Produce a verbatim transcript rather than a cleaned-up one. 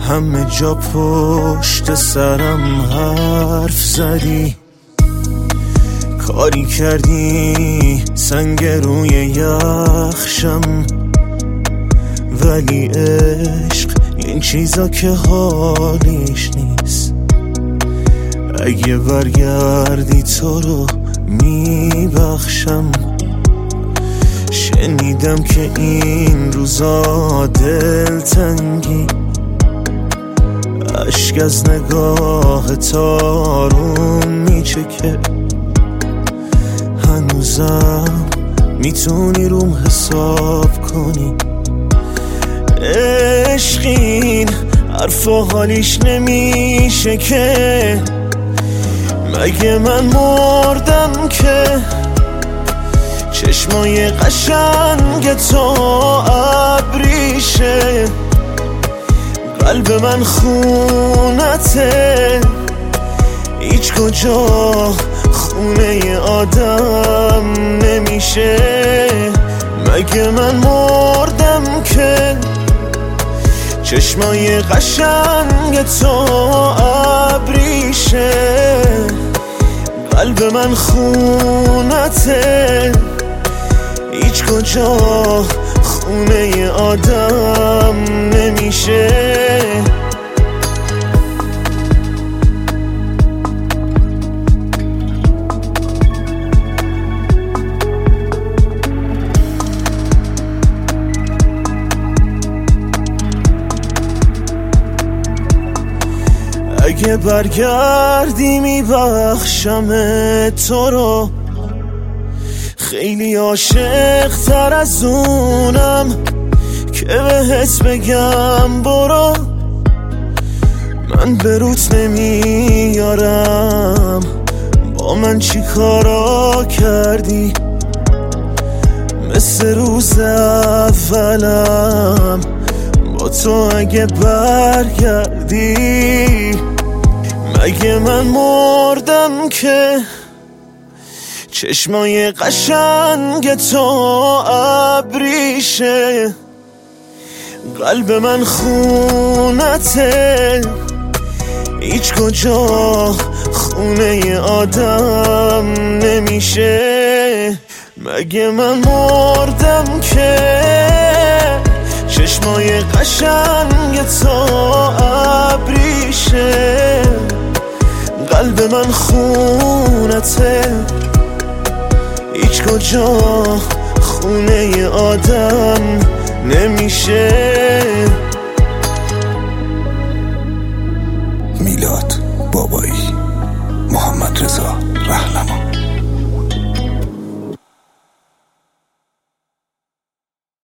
همه جا پشت سرم حرف زدی، کاری کردی سنگ روی یخشم، ولی عشق این چیزا که حالیش نیست. اگه برگردی تو رو میبخشم. شنیدم که این روزا دلتنگی، اشک از نگاه تارون میچکه. هنوزم میتونی روم حساب کنی. عشقین حرفا حالیش نمیشه که، مگه من مردم که چشمای قشنگ تو ابریشه. قلب من خونته، هیچ کجا خونه آدم نمیشه. مگه من مردم که چشمای قشنگ تو ابریشه. قلب من خونته، هیچ کجا خونه آدم نمیشه. اگه برگردی میبخشم تو رو، خیلی عاشق تر از اونم که بهت بگم برو. من به روت نمیارم، با من چی کارا کردی؟ مثل روز اولم با تو اگه برگردی. مگه من مردم که چشمای قشنگ تو ابریشه. قلب من خونته، هیچ کجا خونه آدم نمیشه. مگه من مردم که چشمای قشنگ تو ابریشه. قلب من خونته، هیچ کجا خونه آدم نمیشه.